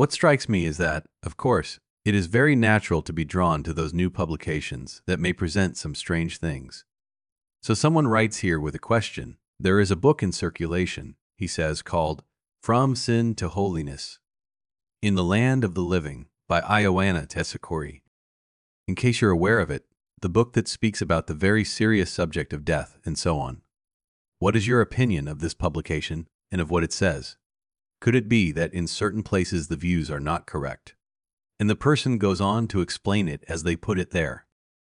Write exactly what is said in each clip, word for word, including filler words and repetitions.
What strikes me is that, of course, it is very natural to be drawn to those new publications that may present some strange things. So someone writes here with a question. There is a book in circulation, he says, called From Sin to Holiness in the Land of the Living by Ioana Tessakori. In case you're aware of it, the book that speaks about the very serious subject of death and so on. What is your opinion of this publication and of what it says? Could it be that in certain places the views are not correct? And the person goes on to explain it as they put it there.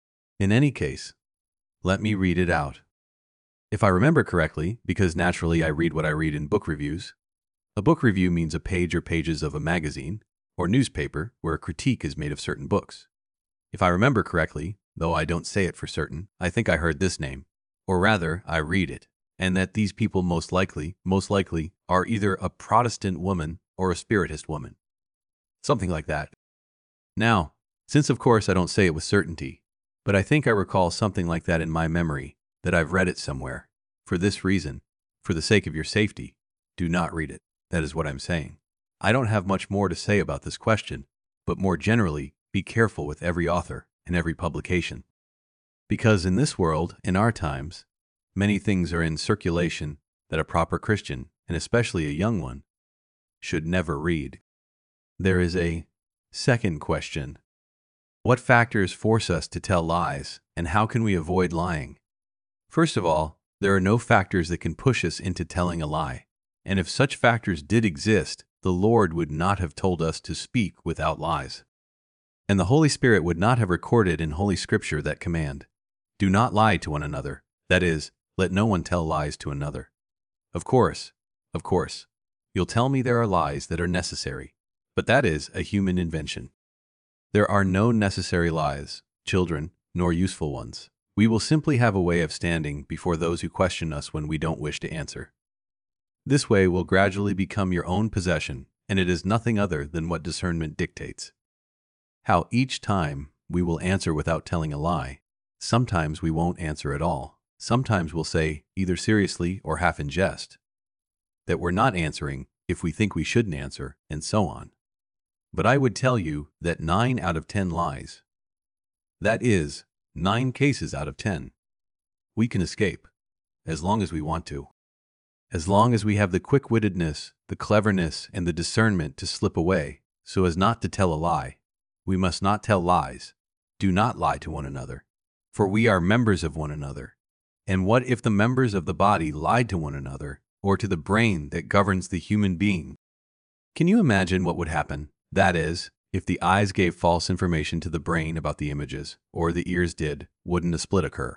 In any case, let me read it out. If I remember correctly, because naturally I read what I read in book reviews, a book review means a page or pages of a magazine or newspaper where a critique is made of certain books. If I remember correctly, though I don't say it for certain, I think I heard this name, or rather, I read it, and that these people most likely, most likely, are either a Protestant woman or a Spiritist woman. Something like that. Now, since of course I don't say it with certainty, but I think I recall something like that in my memory, that I've read it somewhere. For this reason, for the sake of your safety, do not read it. That is what I'm saying. I don't have much more to say about this question, but more generally, be careful with every author and every publication. Because in this world, in our times, many things are in circulation that a proper Christian, and especially a young one, should never read. There is a second question. What factors force us to tell lies, and how can we avoid lying? First of all, there are no factors that can push us into telling a lie. And if such factors did exist, the Lord would not have told us to speak without lies. And the Holy Spirit would not have recorded in Holy Scripture that command. Do not lie to one another. That is, let no one tell lies to another. Of course, of course, you'll tell me there are lies that are necessary, but that is a human invention. There are no necessary lies, children, nor useful ones. We will simply have a way of standing before those who question us when we don't wish to answer. This way will gradually become your own possession, and it is nothing other than what discernment dictates. How each time we will answer without telling a lie. Sometimes we won't answer at all. Sometimes we'll say, either seriously or half in jest, that we're not answering if we think we shouldn't answer, and so on. But I would tell you that nine out of ten lies, that is, nine cases out of ten, we can escape, as long as we want to. As long as we have the quick-wittedness, the cleverness, and the discernment to slip away, so as not to tell a lie. We must not tell lies. Do not lie to one another, for we are members of one another. And what if the members of the body lied to one another, or to the brain that governs the human being? Can you imagine what would happen? That is, if the eyes gave false information to the brain about the images, or the ears did, wouldn't a split occur?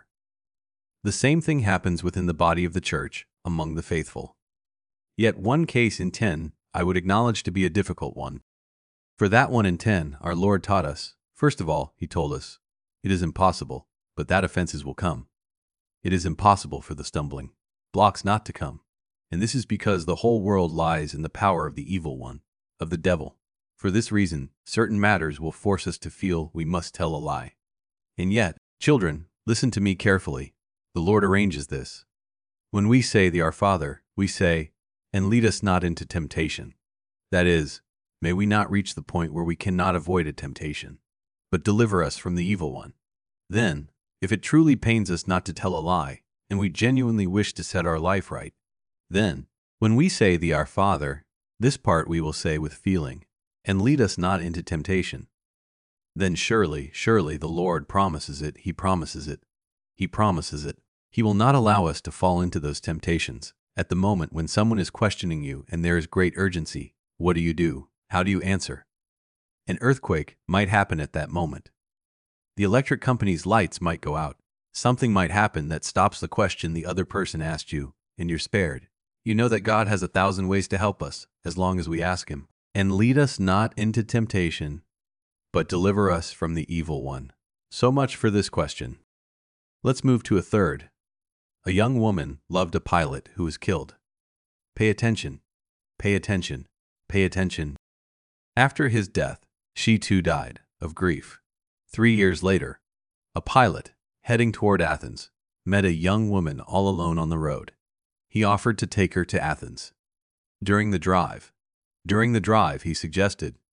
The same thing happens within the body of the church, among the faithful. Yet one case in ten I would acknowledge to be a difficult one. For that one in ten our Lord taught us. First of all, he told us, it is impossible, but that offenses will come. It is impossible for the stumbling blocks not to come. And this is because the whole world lies in the power of the evil one, of the devil. For this reason, certain matters will force us to feel we must tell a lie. And yet, children, listen to me carefully. The Lord arranges this. When we say the Our Father, we say, and lead us not into temptation. That is, may we not reach the point where we cannot avoid a temptation, but deliver us from the evil one. Then, if it truly pains us not to tell a lie, and we genuinely wish to set our life right, then, when we say the Our Father, this part we will say with feeling, and lead us not into temptation. Then surely, surely the Lord promises it, He promises it, He promises it. He will not allow us to fall into those temptations. At the moment when someone is questioning you and there is great urgency, what do you do? How do you answer? An earthquake might happen at that moment. The electric company's lights might go out. Something might happen that stops the question the other person asked you, and you're spared. You know that God has a thousand ways to help us, as long as we ask Him. And lead us not into temptation, but deliver us from the evil one. So much for this question. Let's move to a third. A young woman loved a pilot who was killed. Pay attention, pay attention, pay attention. After his death, she too died of grief. Three years later, a pilot, heading toward Athens, met a young woman all alone on the road. He offered to take her to Athens. During the drive, during the drive, he suggested,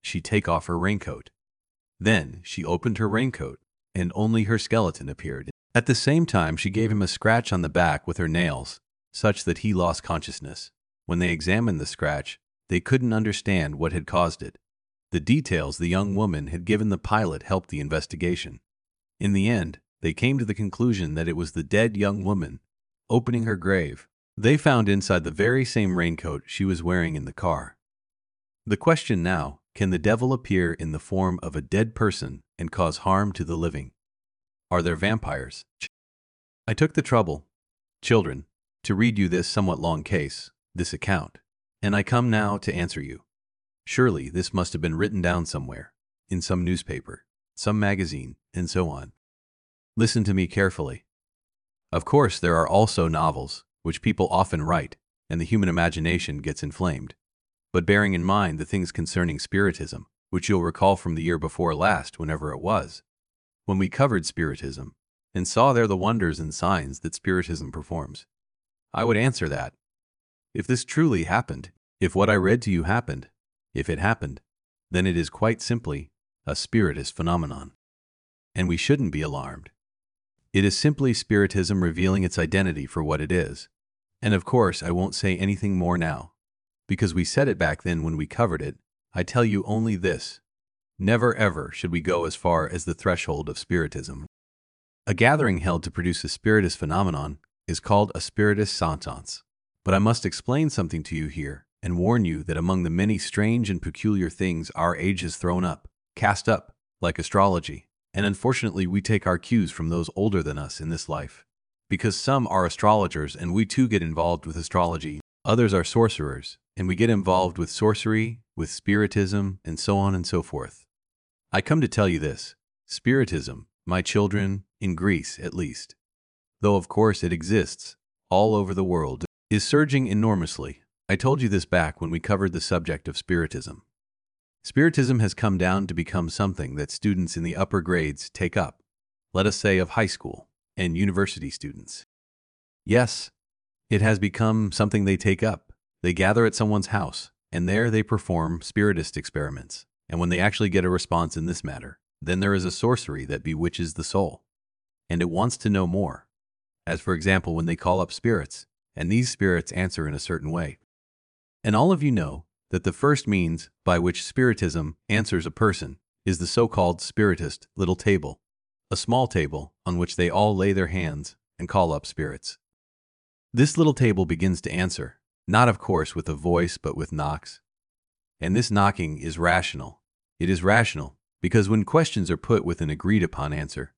she take off her raincoat. Then she opened her raincoat, and only her skeleton appeared. At the same time, she gave him a scratch on the back with her nails, such that he lost consciousness. When they examined the scratch, they couldn't understand what had caused it. The details the young woman had given the pilot helped the investigation. In the end, they came to the conclusion that it was the dead young woman opening her grave. They found inside the very same raincoat she was wearing in the car. The question now, can the devil appear in the form of a dead person and cause harm to the living? Are there vampires? I took the trouble, children, to read you this somewhat long case, this account, and I come now to answer you. Surely this must have been written down somewhere, in some newspaper, some magazine, and so on. Listen to me carefully. Of course, there are also novels, which people often write, and the human imagination gets inflamed. But bearing in mind the things concerning Spiritism, which you'll recall from the year before last, whenever it was, when we covered Spiritism, and saw there the wonders and signs that Spiritism performs, I would answer that, if this truly happened, if what I read to you happened, if it happened, then it is quite simply a Spiritist phenomenon. And we shouldn't be alarmed. It is simply Spiritism revealing its identity for what it is. And of course, I won't say anything more now, because we said it back then when we covered it. I tell you only this: never ever should we go as far as the threshold of Spiritism. A gathering held to produce a Spiritist phenomenon is called a Spiritist sentence. But I must explain something to you here, and warn you that among the many strange and peculiar things our age has thrown up, cast up, like astrology, and unfortunately we take our cues from those older than us in this life. Because some are astrologers and we too get involved with astrology, others are sorcerers, and we get involved with sorcery, with Spiritism, and so on and so forth. I come to tell you this: Spiritism, my children, in Greece at least, though of course it exists all over the world, is surging enormously. I told you this back when we covered the subject of Spiritism. Spiritism has come down to become something that students in the upper grades take up, let us say of high school and university students. Yes, it has become something they take up. They gather at someone's house, and there they perform Spiritist experiments. And when they actually get a response in this matter, then there is a sorcery that bewitches the soul, and it wants to know more. As for example, when they call up spirits, and these spirits answer in a certain way. And all of you know that the first means by which Spiritism answers a person is the so-called Spiritist little table, a small table on which they all lay their hands and call up spirits. This little table begins to answer, not of course with a voice but with knocks. And this knocking is rational. It is rational because when questions are put with an agreed upon answer,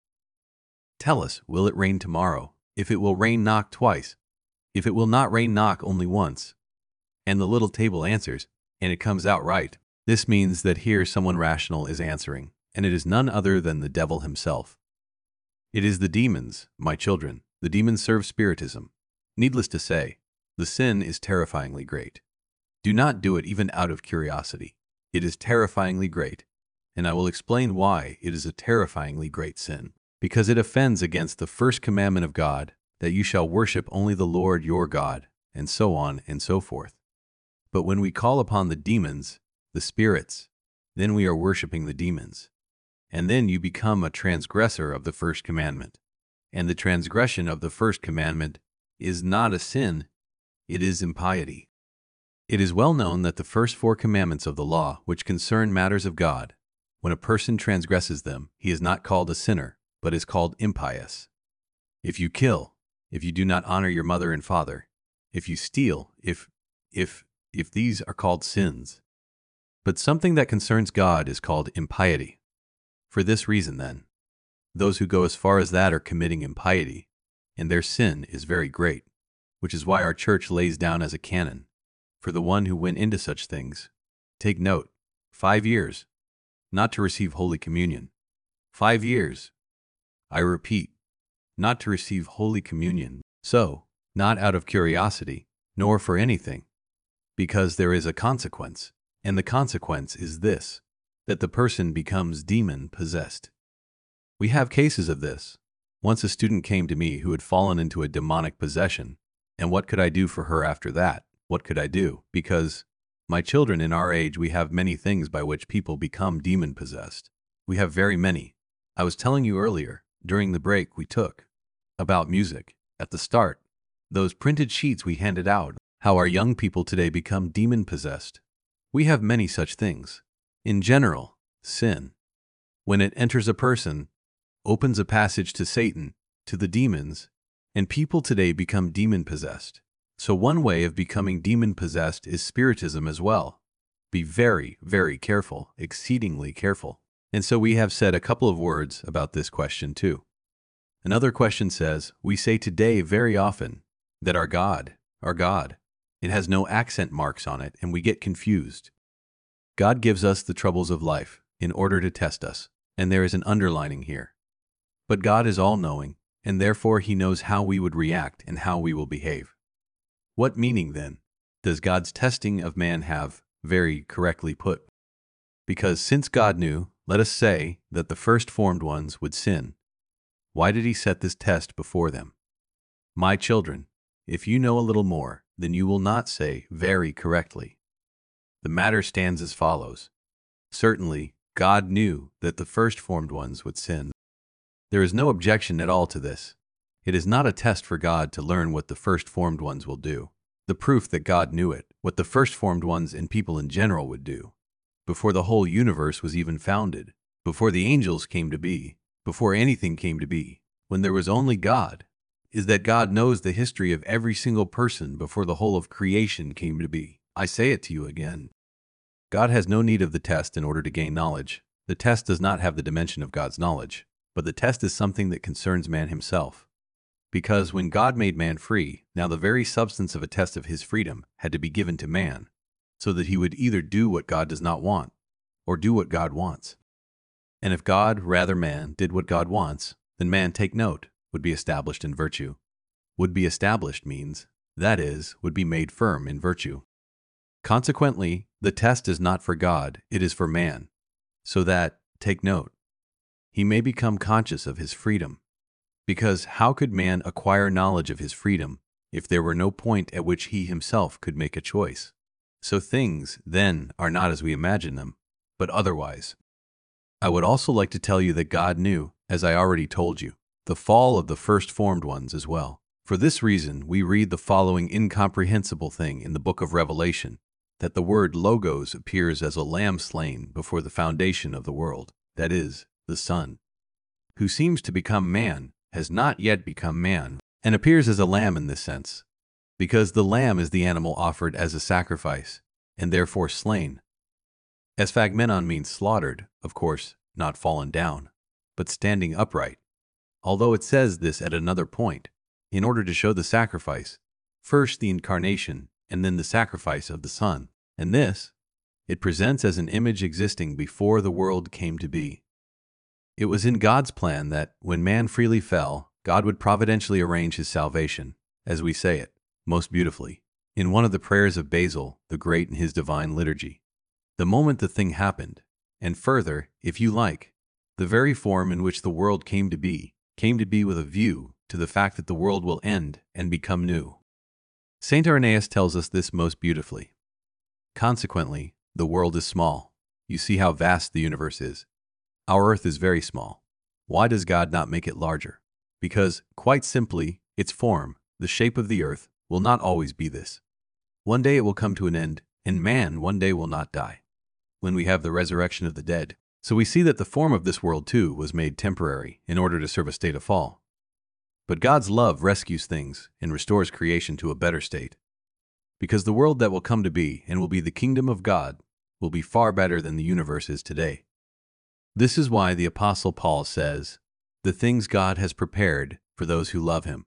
tell us, will it rain tomorrow? If it will rain, knock twice. If it will not rain, knock only once. And the little table answers, and it comes out right. This means that here someone rational is answering, and it is none other than the devil himself. It is the demons, my children. The demons serve Spiritism. Needless to say, the sin is terrifyingly great. Do not do it even out of curiosity. It is terrifyingly great, and I will explain why it is a terrifyingly great sin. Because it offends against the first commandment of God, that you shall worship only the Lord your God, and so on and so forth. But when we call upon the demons, the spirits, then we are worshiping the demons. And then you become a transgressor of the first commandment. And the transgression of the first commandment is not a sin, it is impiety. It is well known that the first four commandments of the law, which concern matters of God, when a person transgresses them, he is not called a sinner, but is called impious. If you kill, if you do not honor your mother and father, if you steal, if, if, if these are called sins. But something that concerns God is called impiety. For this reason, then, those who go as far as that are committing impiety, and their sin is very great, which is why our church lays down as a canon, for the one who went into such things, take note, five years, not to receive Holy Communion. Five years, I repeat, not to receive Holy Communion. So, not out of curiosity, nor for anything, because there is a consequence, and the consequence is this, that the person becomes demon-possessed. We have cases of this. Once a student came to me who had fallen into a demonic possession, and what could I do for her after that? What could I do? Because My children, in our age, we have many things by which people become demon-possessed. We have very many. I was telling you earlier, during the break we took, about music, at the start, those printed sheets we handed out, how our young people today become demon-possessed. We have many such things. In general, sin, when it enters a person, opens a passage to Satan, to the demons, and people today become demon-possessed. So one way of becoming demon-possessed is spiritism as well. Be very, very careful, exceedingly careful. And so we have said a couple of words about this question too. Another question says, we say today very often that our God, our God, it has no accent marks on it and we get confused. God gives us the troubles of life in order to test us, and there is an underlining here. But God is all-knowing, and therefore He knows how we would react and how we will behave. What meaning, then, does God's testing of man have, very correctly put? Because since God knew, let us say, that the first formed ones would sin, why did He set this test before them? My children, if you know a little more, then you will not say very correctly. The matter stands as follows. Certainly, God knew that the first formed ones would sin. There is no objection at all to this. It is not a test for God to learn what the first formed ones will do. The proof that God knew it, what the first formed ones and people in general would do, before the whole universe was even founded, before the angels came to be, before anything came to be, when there was only God, is that God knows the history of every single person before the whole of creation came to be. I say it to you again. God has no need of the test in order to gain knowledge. The test does not have the dimension of God's knowledge, but the test is something that concerns man himself. Because when God made man free, now the very substance of a test of his freedom had to be given to man, so that he would either do what God does not want, or do what God wants. And if God, rather man, did what God wants, then man, take note, would be established in virtue. Would be established means, that is, would be made firm in virtue. Consequently, the test is not for God, it is for man, so that, take note, he may become conscious of his freedom. Because how could man acquire knowledge of his freedom if there were no point at which he himself could make a choice? So things, then, are not as we imagine them, but otherwise. I would also like to tell you that God knew, as I already told you, the fall of the first formed ones as well. For this reason, we read the following incomprehensible thing in the book of Revelation, that the word logos appears as a lamb slain before the foundation of the world, that is, the Son, who seems to become man, has not yet become man, and appears as a lamb in this sense, because the lamb is the animal offered as a sacrifice, and therefore slain. Esphagmenon means slaughtered, of course, not fallen down, but standing upright. Although it says this at another point, in order to show the sacrifice, first the incarnation, and then the sacrifice of the Son. And this, it presents as an image existing before the world came to be. It was in God's plan that, when man freely fell, God would providentially arrange his salvation, as we say it, most beautifully, in one of the prayers of Basil the Great in his divine liturgy. The moment the thing happened, and further, if you like, the very form in which the world came to be, came to be with a view to the fact that the world will end and become new. Saint Irenaeus tells us this most beautifully. Consequently, the world is small. You see how vast the universe is. Our earth is very small. Why does God not make it larger? Because, quite simply, its form, the shape of the earth, will not always be this. One day it will come to an end, and man one day will not die, when we have the resurrection of the dead. So we see that the form of this world too was made temporary in order to serve a state of fall. But God's love rescues things and restores creation to a better state. Because the world that will come to be and will be the kingdom of God will be far better than the universe is today. This is why the Apostle Paul says, "The things God has prepared for those who love Him,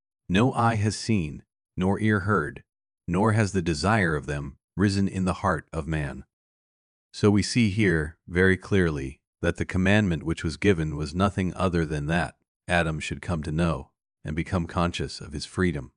no eye has seen, nor ear heard, nor has the desire of them risen in the heart of man." So we see here, very clearly, that the commandment which was given was nothing other than that Adam should come to know and become conscious of his freedom.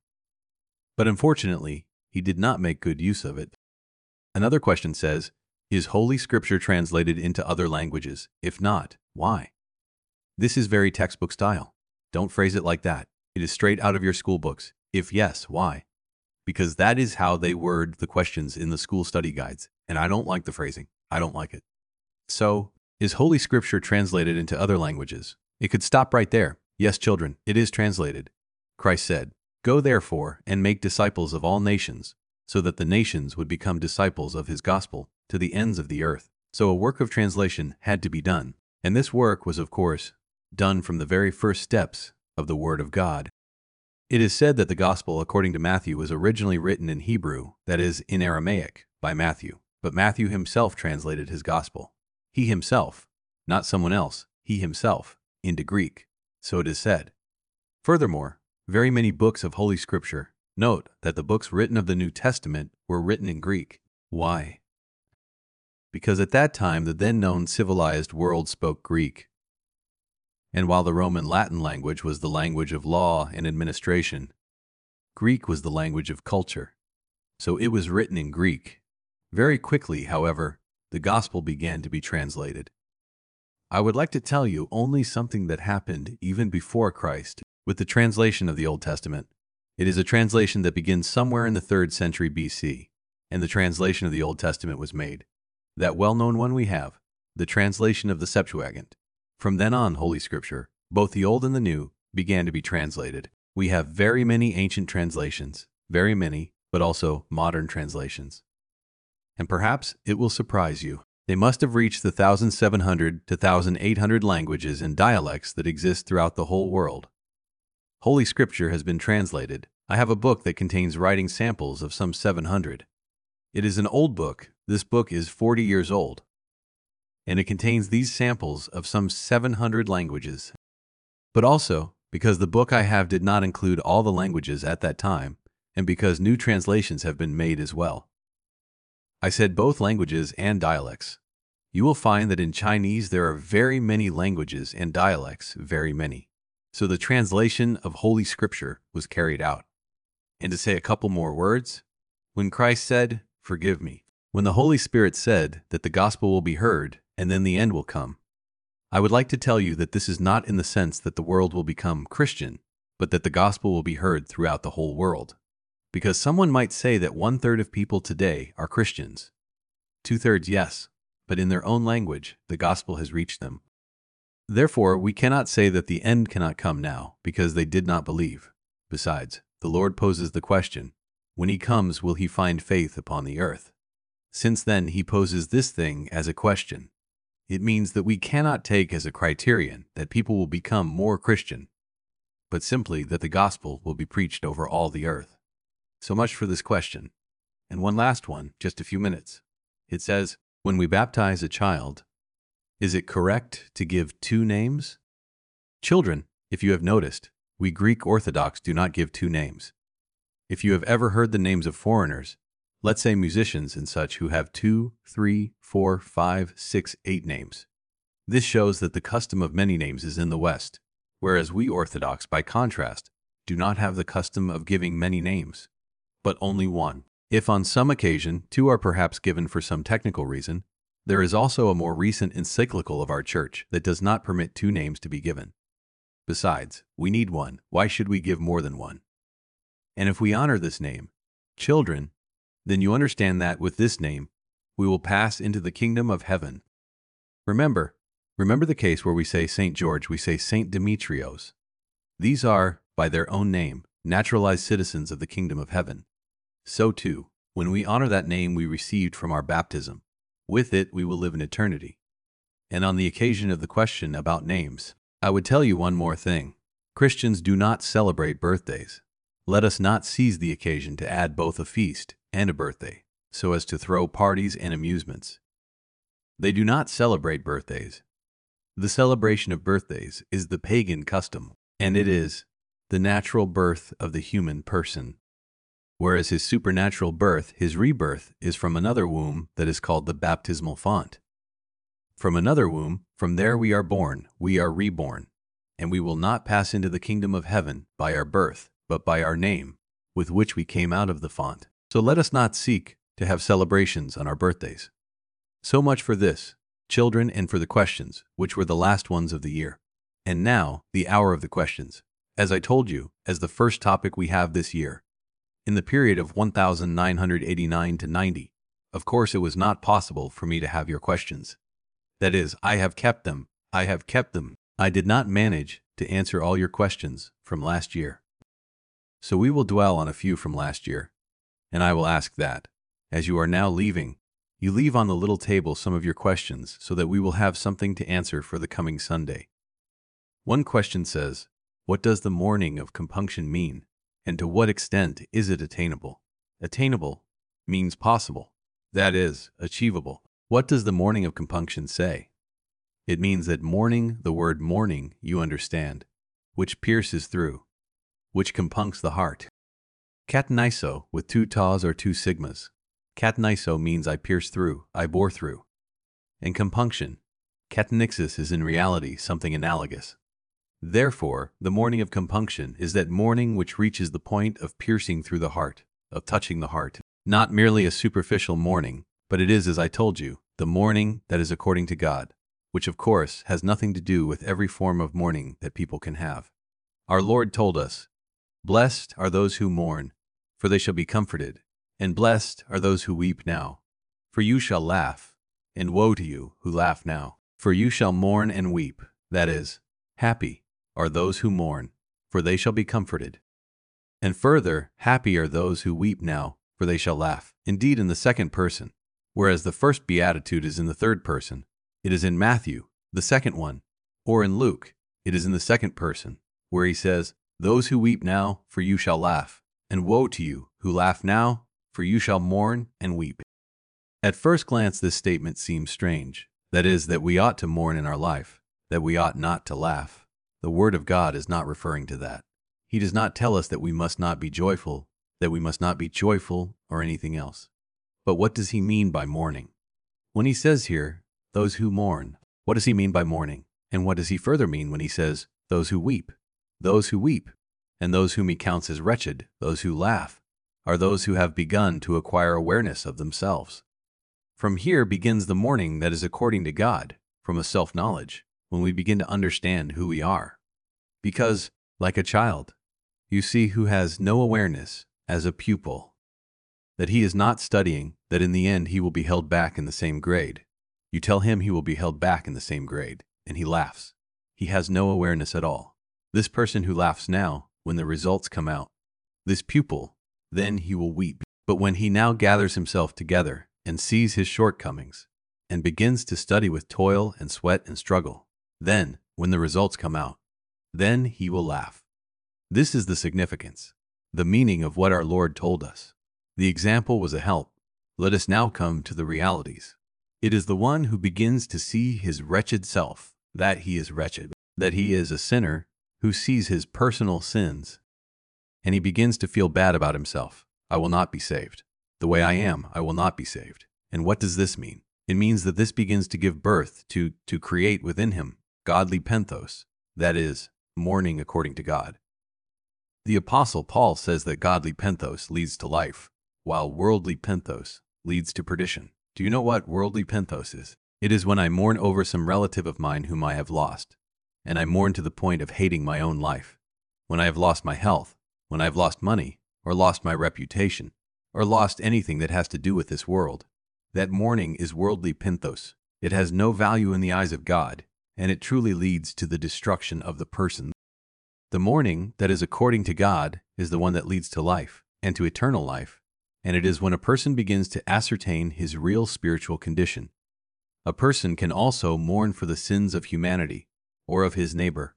But unfortunately, he did not make good use of it. Another question says, is Holy Scripture translated into other languages? If not, why? This is very textbook style. Don't phrase it like that. It is straight out of your school books. If yes, why? because that is how they word the questions in the school study guides, and I don't like the phrasing. I don't like it. So, is Holy Scripture translated into other languages? It could stop right there. Yes, children, it is translated. Christ said, "Go therefore and make disciples of all nations, so that the nations would become disciples of his gospel to the ends of the earth." So a work of translation had to be done. And this work was, of course, done from the very first steps of the Word of God. It is said that the Gospel, according to Matthew, was originally written in Hebrew, that is, in Aramaic, by Matthew. But Matthew himself translated his Gospel. He himself, not someone else, he himself, into Greek. So it is said. Furthermore, very many books of Holy Scripture, note that the books written of the New Testament were written in Greek. Why? Because at that time the then-known civilized world spoke Greek. And while the Roman Latin language was the language of law and administration, Greek was the language of culture. So it was written in Greek. Very quickly, however, the gospel began to be translated. I would like to tell you only something that happened even before Christ with the translation of the Old Testament. It is a translation that begins somewhere in the third century B C, and the translation of the Old Testament was made. That well-known one we have, the translation of the Septuagint. From then on, Holy Scripture, both the Old and the New, began to be translated. We have very many ancient translations, very many, but also modern translations. And perhaps it will surprise you. They must have reached the one thousand seven hundred to one thousand eight hundred languages and dialects that exist throughout the whole world. Holy Scripture has been translated. I have a book that contains writing samples of some seven hundred. It is an old book. This book is forty years old, and it contains these samples of some seven hundred languages. But also, because the book I have did not include all the languages at that time, and because new translations have been made as well. I said both languages and dialects. You will find that in Chinese there are very many languages and dialects, very many. So the translation of Holy Scripture was carried out. And to say a couple more words, when Christ said, "Forgive me," when the Holy Spirit said that the gospel will be heard and then the end will come, I would like to tell you that this is not in the sense that the world will become Christian, but that the gospel will be heard throughout the whole world. Because someone might say that one-third of people today are Christians. Two-thirds, yes, but in their own language, the gospel has reached them. Therefore, we cannot say that the end cannot come now, because they did not believe. Besides, the Lord poses the question, when he comes, will he find faith upon the earth? Since then, he poses this thing as a question. It means that we cannot take as a criterion that people will become more Christian, but simply that the gospel will be preached over all the earth. So much for this question. And one last one, just a few minutes. It says, when we baptize a child, is it correct to give two names? Children, if you have noticed, we Greek Orthodox do not give two names. If you have ever heard the names of foreigners, let's say musicians and such who have two, three, four, five, six, eight names. This shows that the custom of many names is in the West, whereas we Orthodox, by contrast, do not have the custom of giving many names, but only one. If on some occasion two are perhaps given for some technical reason, there is also a more recent encyclical of our church that does not permit two names to be given. Besides, we need one. Why should we give more than one? And if we honor this name, children, then you understand that with this name, we will pass into the kingdom of heaven. Remember, remember the case where we say Saint George, we say Saint Demetrios. These are, by their own name, naturalized citizens of the kingdom of heaven. So too, when we honor that name we received from our baptism, with it we will live in eternity. And on the occasion of the question about names, I would tell you one more thing. Christians do not celebrate birthdays. Let us not seize the occasion to add both a feast and a birthday, so as to throw parties and amusements. They do not celebrate birthdays. The celebration of birthdays is the pagan custom, and it is the natural birth of the human person. Whereas his supernatural birth, his rebirth, is from another womb that is called the baptismal font. From another womb, from there we are born, we are reborn, and we will not pass into the kingdom of heaven by our birth, but by our name, with which we came out of the font. So let us not seek to have celebrations on our birthdays. So much for this, children, and for the questions, which were the last ones of the year. And now, the hour of the questions. As I told you, as the first topic we have this year, in the period of one thousand nine hundred eighty-nine to ninety. Of course, it was not possible for me to have your questions. That is, I have kept them. I have kept them. I did not manage to answer all your questions from last year. So we will dwell on a few from last year, and I will ask that, as you are now leaving, you leave on the little table some of your questions so that we will have something to answer for the coming Sunday. One question says, what does the morning of compunction mean, and to what extent is it attainable? Attainable means possible, that is, achievable. What does the morning of compunction say? It means that mourning, the word mourning, you understand, which pierces through, which compuncts the heart. Kataniso with two tas or two sigmas. Kataniso means I pierce through, I bore through. And compunction, katanixis, is in reality something analogous. Therefore, the mourning of compunction is that mourning which reaches the point of piercing through the heart, of touching the heart. Not merely a superficial mourning, but it is, as I told you, the mourning that is according to God, which of course has nothing to do with every form of mourning that people can have. Our Lord told us, blessed are those who mourn, for they shall be comforted, and blessed are those who weep now, for you shall laugh, and woe to you who laugh now, for you shall mourn and weep. That is, happy are those who mourn, for they shall be comforted. And further, happy are those who weep now, for they shall laugh. Indeed, in the second person, whereas the first beatitude is in the third person, it is in Matthew, the second one, or in Luke, it is in the second person, where he says, those who weep now, for you shall laugh, and woe to you who laugh now, for you shall mourn and weep. At first glance, this statement seems strange. That is, that we ought to mourn in our life, that we ought not to laugh. The Word of God is not referring to that. He does not tell us that we must not be joyful, that we must not be joyful, or anything else. But what does he mean by mourning? When he says here, those who mourn, what does he mean by mourning? And what does he further mean when he says, those who weep? Those who weep, and those whom he counts as wretched, those who laugh, are those who have begun to acquire awareness of themselves. From here begins the mourning that is according to God, from a self-knowledge, when we begin to understand who we are. Because, like a child, you see who has no awareness as a pupil, that he is not studying, that in the end he will be held back in the same grade. You tell him he will be held back in the same grade, and he laughs. He has no awareness at all. This person who laughs now, when the results come out, this pupil, then he will weep. But when he now gathers himself together and sees his shortcomings, and begins to study with toil and sweat and struggle, then, when the results come out, then he will laugh. This is the significance, the meaning of what our Lord told us. The example was a help. Let us now come to the realities. It is the one who begins to see his wretched self, that he is wretched, that he is a sinner, who sees his personal sins, and he begins to feel bad about himself. I will not be saved. The way I am, I will not be saved. And what does this mean? It means that this begins to give birth to, to create within him godly penthos, that is, mourning according to God. The Apostle Paul says that godly penthos leads to life, while worldly penthos leads to perdition. Do you know what worldly penthos is? It is when I mourn over some relative of mine whom I have lost, and I mourn to the point of hating my own life. When I have lost my health, when I have lost money, or lost my reputation, or lost anything that has to do with this world, that mourning is worldly penthos. It has no value in the eyes of God, and it truly leads to the destruction of the person. The mourning that is according to God is the one that leads to life, and to eternal life, and it is when a person begins to ascertain his real spiritual condition. A person can also mourn for the sins of humanity, or of his neighbor.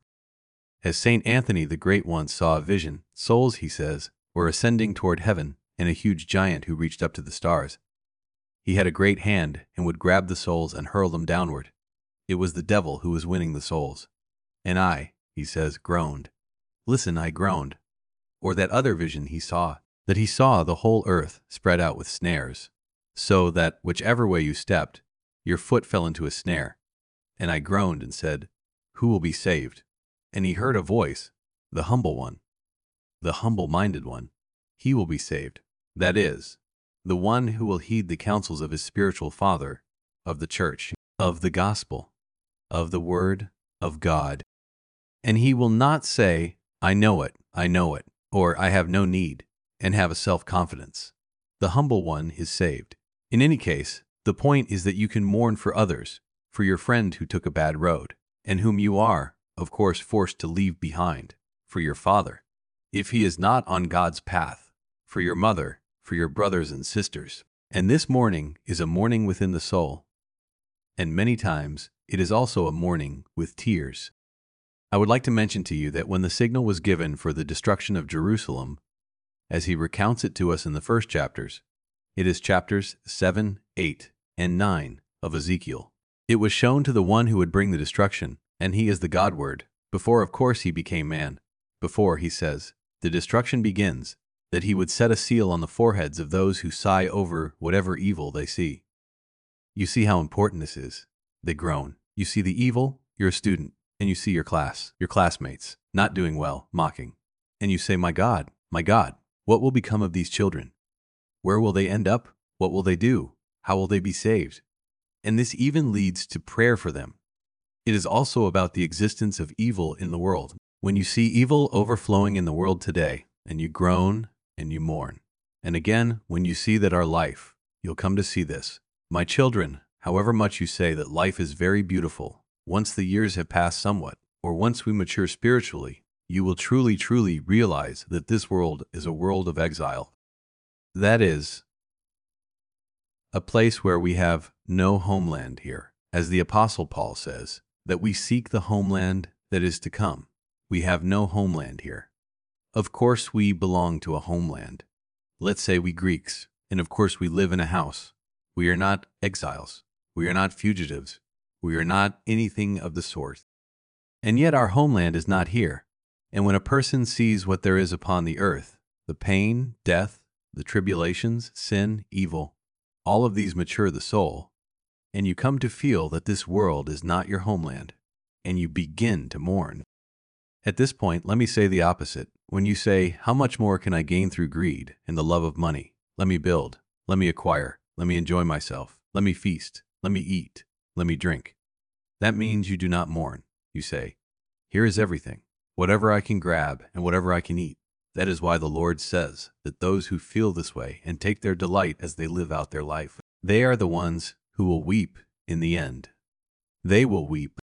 As Saint Anthony the Great once saw a vision, souls, he says, were ascending toward heaven, and a huge giant who reached up to the stars. He had a great hand and would grab the souls and hurl them downward. It was the devil who was winning the souls. And I, he says, groaned. Listen, I groaned. Or that other vision he saw, that he saw the whole earth spread out with snares, so that whichever way you stepped, your foot fell into a snare. And I groaned and said, who will be saved? And he heard a voice, the humble one, the humble-minded one. He will be saved. That is, the one who will heed the counsels of his spiritual father, of the church, of the gospel, of the word of God. And he will not say, I know it, I know it, or I have no need, and have a self-confidence. The humble one is saved. In any case, the point is that you can mourn for others, for your friend who took a bad road, and whom you are, of course, forced to leave behind, for your father, if he is not on God's path, for your mother, for your brothers and sisters. And this mourning is a mourning within the soul. And many times, it is also a mourning with tears. I would like to mention to you that when the signal was given for the destruction of Jerusalem, as he recounts it to us in the first chapters, it is chapters seven, eight, and nine of Ezekiel. It was shown to the one who would bring the destruction, and he is the God-word. Before, of course, he became man. Before, he says, the destruction begins, that he would set a seal on the foreheads of those who sigh over whatever evil they see. You see how important this is. They groan. You see the evil, you're a student, and you see your class, your classmates, not doing well, mocking. And you say, my God, my God, what will become of these children? Where will they end up? What will they do? How will they be saved? And this even leads to prayer for them. It is also about the existence of evil in the world. When you see evil overflowing in the world today, and you groan and you mourn. And again, when you see that our life, you'll come to see this. My children, however much you say that life is very beautiful, once the years have passed somewhat, or once we mature spiritually, you will truly, truly realize that this world is a world of exile. That is, a place where we have no homeland here. As the Apostle Paul says, that we seek the homeland that is to come. We have no homeland here. Of course we belong to a homeland. Let's say we Greeks, and of course we live in a house. We are not exiles. We are not fugitives. We are not anything of the sort. And yet our homeland is not here. And when a person sees what there is upon the earth, the pain, death, the tribulations, sin, evil, all of these mature the soul, and you come to feel that this world is not your homeland, and you begin to mourn. At this point, let me say the opposite. When you say, how much more can I gain through greed and the love of money? Let me build, let me acquire, let me enjoy myself, let me feast, let me eat, let me drink. That means you do not mourn. You say, here is everything, whatever I can grab and whatever I can eat. That is why the Lord says that those who feel this way and take their delight as they live out their life, they are the ones who will weep in the end. They will weep.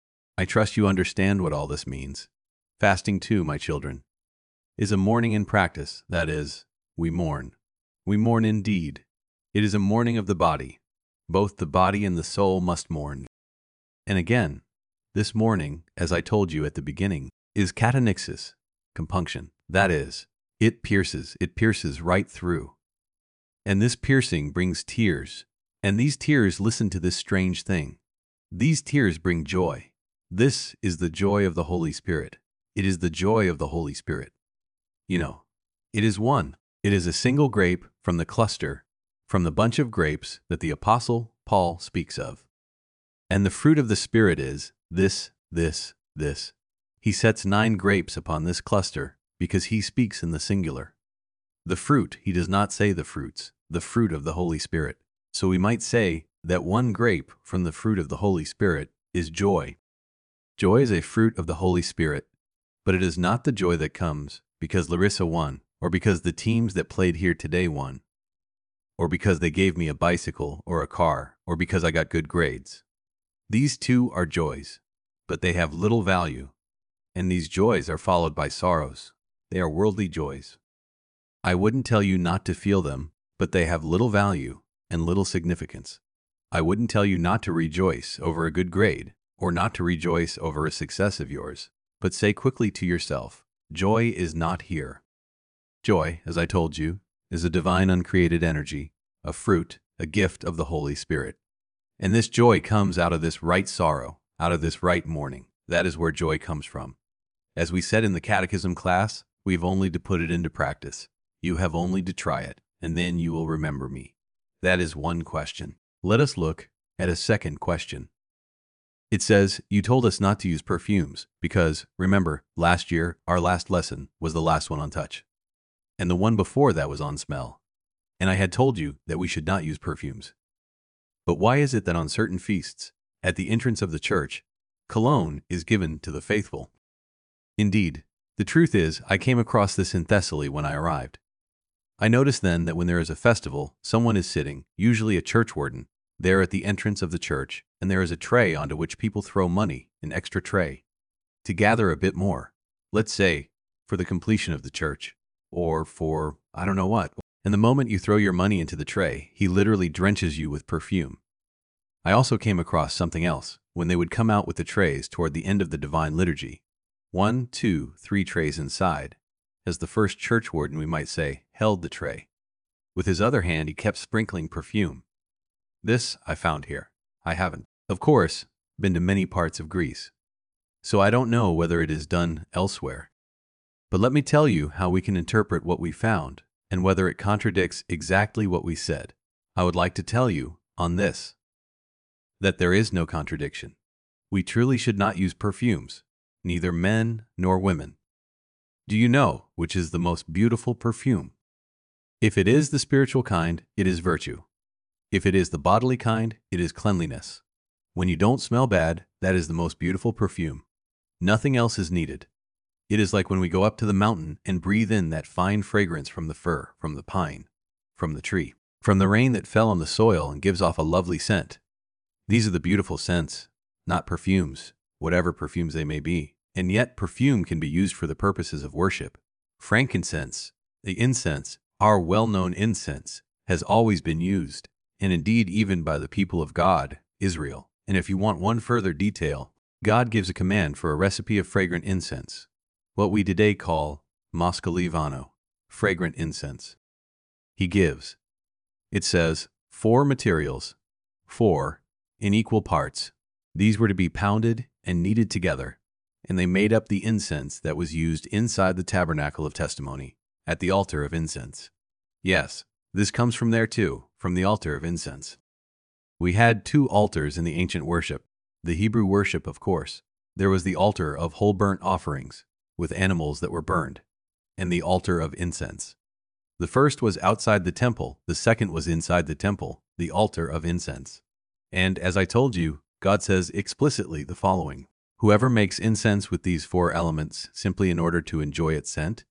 I trust you understand what all this means. Fasting too, my children, is a mourning in practice. That is, we mourn. We mourn indeed. It is a mourning of the body. Both the body and the soul must mourn. And again, this mourning, as I told you at the beginning, is katanixis, compunction. That is, it pierces, it pierces right through. And this piercing brings tears. And these tears listen to this strange thing. These tears bring joy. This is the joy of the Holy Spirit. It is the joy of the Holy Spirit. You know, it is one. It is a single grape from the cluster, from the bunch of grapes that the Apostle Paul speaks of. And the fruit of the Spirit is this, this, this. He sets nine grapes upon this cluster because he speaks in the singular. The fruit, he does not say the fruits, the fruit of the Holy Spirit. So we might say that one grape from the fruit of the Holy Spirit is joy. Joy is a fruit of the Holy Spirit, but it is not the joy that comes because Larissa won, or because the teams that played here today won, or because they gave me a bicycle or a car, or because I got good grades. These two are joys, but they have little value, and these joys are followed by sorrows. They are worldly joys. I wouldn't tell you not to feel them, but they have little value and little significance. I wouldn't tell you not to rejoice over a good grade, or not to rejoice over a success of yours, but say quickly to yourself, joy is not here. Joy, as I told you, is a divine uncreated energy, a fruit, a gift of the Holy Spirit. And this joy comes out of this right sorrow, out of this right mourning. That is where joy comes from. As we said in the catechism class, we've only to put it into practice. You have only to try it, and then you will remember me. That is one question. Let us look at a second question. It says, you told us not to use perfumes because, remember, last year, our last lesson was the last one on touch. And the one before that was on smell. And I had told you that we should not use perfumes. But why is it that on certain feasts, at the entrance of the church, cologne is given to the faithful? Indeed, the truth is, I came across this in Thessaly when I arrived. I notice then that when there is a festival, someone is sitting, usually a churchwarden, there at the entrance of the church, and there is a tray onto which people throw money, an extra tray, to gather a bit more. Let's say, for the completion of the church, or for I don't know what. And the moment you throw your money into the tray, he literally drenches you with perfume. I also came across something else when they would come out with the trays toward the end of the Divine Liturgy. One, two, three trays inside, as the first churchwarden, we might say, held the tray. With his other hand, he kept sprinkling perfume. This I found here. I haven't, of course, been to many parts of Greece, so I don't know whether it is done elsewhere. But let me tell you how we can interpret what we found and whether it contradicts exactly what we said. I would like to tell you, on this, that there is no contradiction. We truly should not use perfumes, neither men nor women. Do you know which is the most beautiful perfume? If it is the spiritual kind, it is virtue. If it is the bodily kind, it is cleanliness. When you don't smell bad, that is the most beautiful perfume. Nothing else is needed. It is like when we go up to the mountain and breathe in that fine fragrance from the fir, from the pine, from the tree, from the rain that fell on the soil and gives off a lovely scent. These are the beautiful scents, not perfumes, whatever perfumes they may be. And yet perfume can be used for the purposes of worship. Frankincense, the incense, our well-known incense, has always been used, and indeed even by the people of God, Israel. And if you want one further detail, God gives a command for a recipe of fragrant incense, what we today call moscalivano, fragrant incense. He gives. It says, four materials, four, in equal parts. These were to be pounded and kneaded together, and they made up the incense that was used inside the tabernacle of testimony, at the altar of incense. Yes, this comes from there too, from the altar of incense. We had two altars in the ancient worship. The Hebrew worship, of course. There was the altar of whole burnt offerings, with animals that were burned, and the altar of incense. The first was outside the temple, the second was inside the temple, the altar of incense. And as I told you, God says explicitly the following: whoever makes incense with these four elements simply in order to enjoy its scent,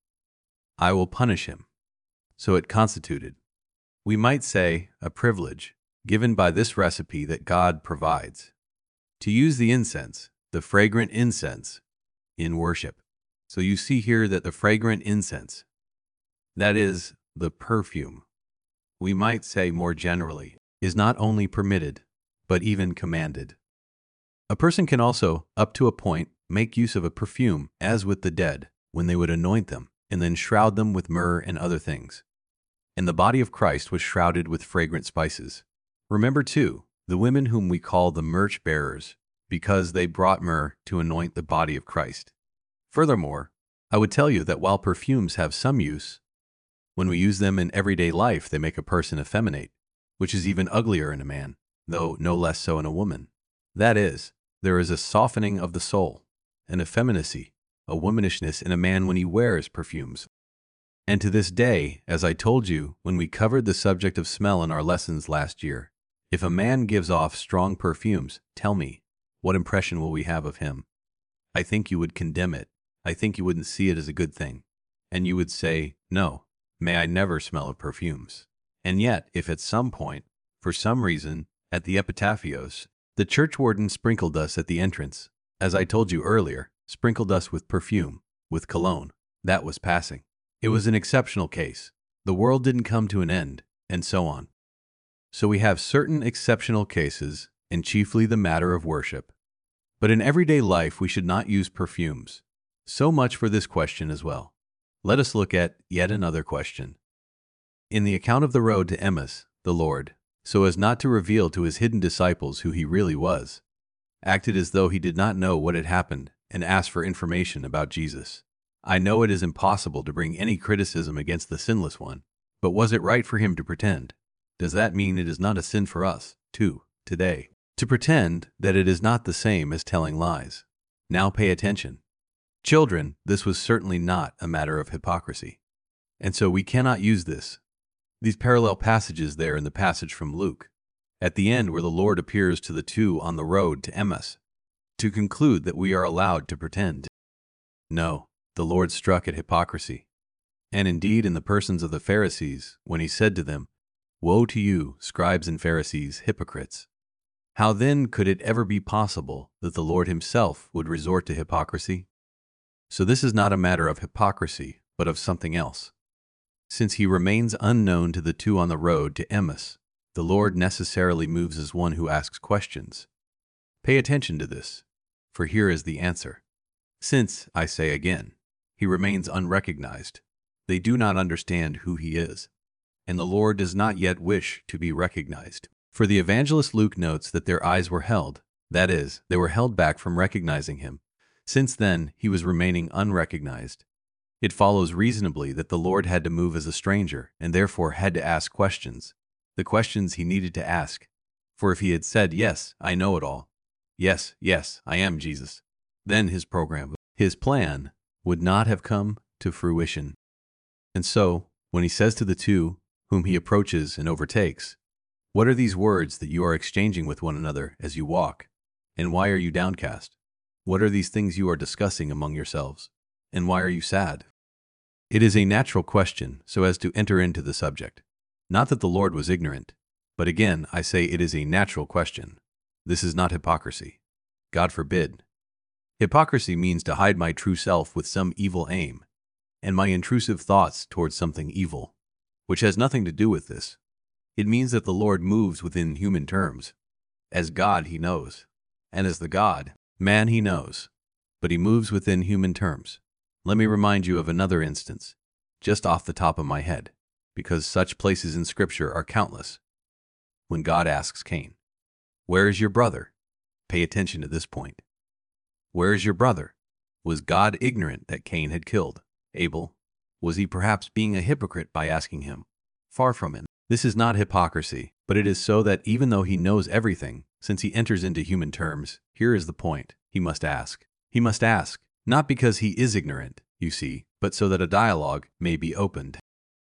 I will punish him. So it constituted, we might say, a privilege given by this recipe that God provides, to use the incense, the fragrant incense, in worship. So you see here that the fragrant incense, that is, the perfume, we might say more generally, is not only permitted, but even commanded. A person can also, up to a point, make use of a perfume, as with the dead, when they would anoint them, and then shroud them with myrrh and other things. And the body of Christ was shrouded with fragrant spices. Remember, too, the women whom we call the myrrh bearers, because they brought myrrh to anoint the body of Christ. Furthermore, I would tell you that while perfumes have some use, when we use them in everyday life, they make a person effeminate, which is even uglier in a man, though no less so in a woman. That is, there is a softening of the soul, an effeminacy, a womanishness in a man when he wears perfumes. And to this day, as I told you when we covered the subject of smell in our lessons last year, if a man gives off strong perfumes, tell me, what impression will we have of him? I think you would condemn it. I think you wouldn't see it as a good thing. And you would say, no, may I never smell of perfumes. And yet, if at some point, for some reason, at the epitaphios, the churchwarden sprinkled us at the entrance, as I told you earlier, sprinkled us with perfume, with cologne, that was passing. It was an exceptional case. The world didn't come to an end, and so on. So we have certain exceptional cases, and chiefly the matter of worship. But in everyday life we should not use perfumes. So much for this question as well. Let us look at yet another question. In the account of the road to Emmaus, the Lord, so as not to reveal to his hidden disciples who he really was, acted as though he did not know what had happened and asked for information about Jesus. I know it is impossible to bring any criticism against the sinless one, but was it right for him to pretend? Does that mean it is not a sin for us, too, today, to pretend that it is not the same as telling lies? Now pay attention. Children, this was certainly not a matter of hypocrisy. And so we cannot use this, these parallel passages there in the passage from Luke, at the end where the Lord appears to the two on the road to Emmaus, to conclude that we are allowed to pretend. No, the Lord struck at hypocrisy. and indeed in the persons of the Pharisees, when he said to them, "Woe to you, scribes and Pharisees, hypocrites!" How then could it ever be possible that the Lord himself would resort to hypocrisy? So this is not a matter of hypocrisy, but of something else. Since he remains unknown to the two on the road to Emmaus, the Lord necessarily moves as one who asks questions. Pay attention to this, for here is the answer. Since, I say again, he remains unrecognized, they do not understand who he is, and the Lord does not yet wish to be recognized. For the evangelist Luke notes that their eyes were held, that is, they were held back from recognizing him. Since then, he was remaining unrecognized. It follows reasonably that the Lord had to move as a stranger and therefore had to ask questions, the questions he needed to ask. For if he had said, "Yes, I know it all. Yes, yes, I am Jesus," then his program, his plan, would not have come to fruition. And so, when he says to the two, whom he approaches and overtakes, "What are these words that you are exchanging with one another as you walk? And why are you downcast? What are these things you are discussing among yourselves? And why are you sad?" It is a natural question so as to enter into the subject. Not that the Lord was ignorant, but again I say it is a natural question. This is not hypocrisy. God forbid. Hypocrisy means to hide my true self with some evil aim, and my intrusive thoughts towards something evil, which has nothing to do with this. It means that the Lord moves within human terms. As God he knows, and as the God, man he knows, but he moves within human terms. Let me remind you of another instance, just off the top of my head, because such places in Scripture are countless. When God asks Cain, "Where is your brother?" Pay attention to this point. Where is your brother? Was God ignorant that Cain had killed Abel? Was he perhaps being a hypocrite by asking him? Far from it. This is not hypocrisy, but it is so that even though he knows everything, since he enters into human terms, here is the point, he must ask. He must ask, not because he is ignorant, you see, but so that a dialogue may be opened.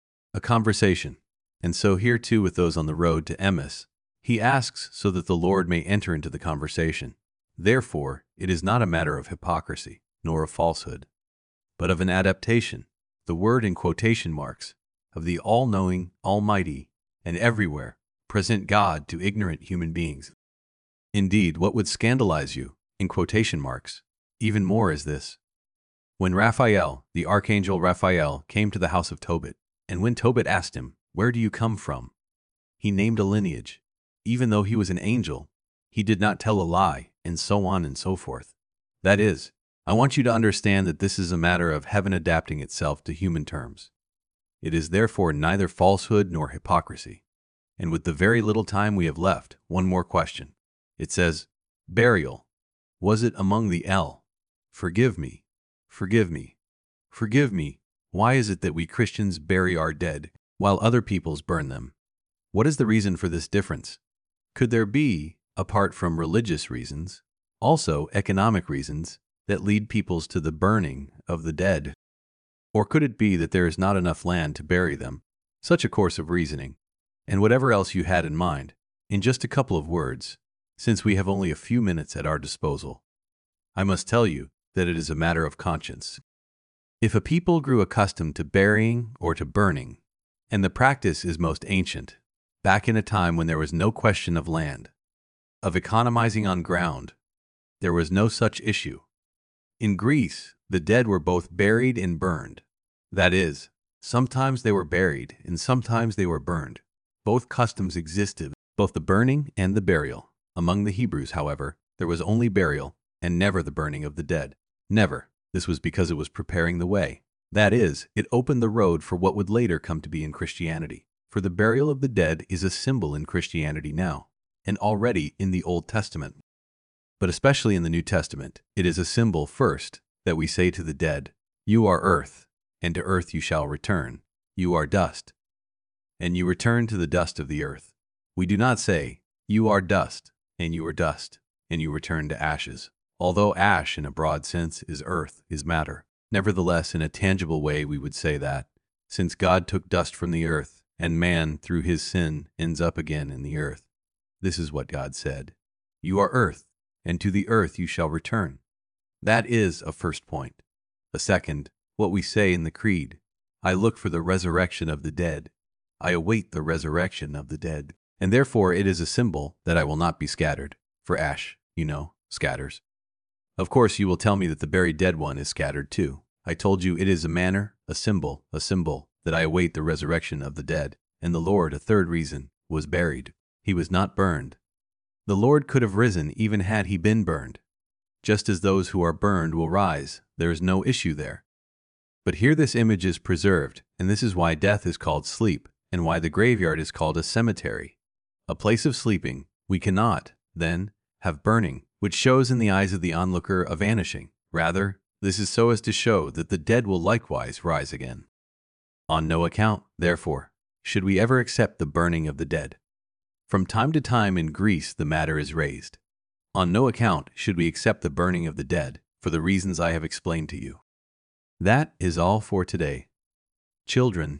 A conversation. And so here too with those on the road to Emmaus, he asks so that the Lord may enter into the conversation. Therefore, it is not a matter of hypocrisy, nor of falsehood, but of an adaptation, the word in quotation marks, of the all-knowing, almighty, and everywhere present God to ignorant human beings. Indeed, what would scandalize you, in quotation marks, even more is this. When Raphael, the archangel Raphael, came to the house of Tobit, and when Tobit asked him, "Where do you come from?" he named a lineage. Even though he was an angel, he did not tell a lie, and so on and so forth. That is, I want you to understand that this is a matter of heaven adapting itself to human terms. It is therefore neither falsehood nor hypocrisy. And with the very little time we have left, one more question. It says, burial. Was it among the L? Forgive me. Forgive me. Forgive me. Why is it that we Christians bury our dead, while other peoples burn them? What is the reason for this difference? Could there be, apart from religious reasons, also economic reasons that lead peoples to the burning of the dead? Or could it be that there is not enough land to bury them? Such a course of reasoning, and whatever else you had in mind, in just a couple of words, since we have only a few minutes at our disposal, I must tell you that it is a matter of conscience. If a people grew accustomed to burying or to burning, and the practice is most ancient, back in a time when there was no question of land, of economizing on ground, there was no such issue. In Greece, the dead were both buried and burned. That is, sometimes they were buried and sometimes they were burned. Both customs existed, both the burning and the burial. Among the Hebrews, however, there was only burial and never the burning of the dead. Never. This was because it was preparing the way. That is, it opened the road for what would later come to be in Christianity. For the burial of the dead is a symbol in Christianity now, and already in the Old Testament. But especially in the New Testament, it is a symbol first that we say to the dead, "You are earth, and to earth you shall return. You are dust, and you return to the dust of the earth." We do not say, "You are dust, and you are dust, and you return to ashes." Although ash in a broad sense is earth, is matter. Nevertheless, in a tangible way we would say that, since God took dust from the earth, and man, through his sin, ends up again in the earth, this is what God said, "You are earth, and to the earth you shall return." That is a first point. A second, what we say in the Creed, I look for the resurrection of the dead. I await the resurrection of the dead. And therefore it is a symbol that I will not be scattered. For ash, you know, scatters. Of course you will tell me that the buried dead one is scattered too. I told you it is a manner, a symbol, a symbol, that I await the resurrection of the dead. And the Lord, a third reason, was buried. He was not burned. The Lord could have risen even had he been burned. Just as those who are burned will rise, there is no issue there. But here this image is preserved, and this is why death is called sleep, and why the graveyard is called a cemetery. A place of sleeping, we cannot, then, have burning, which shows in the eyes of the onlooker a vanishing. Rather, this is so as to show that the dead will likewise rise again. On no account, therefore, should we ever accept the burning of the dead. From time to time in Greece the matter is raised. On no account should we accept the burning of the dead, for the reasons I have explained to you. That is all for today. Children,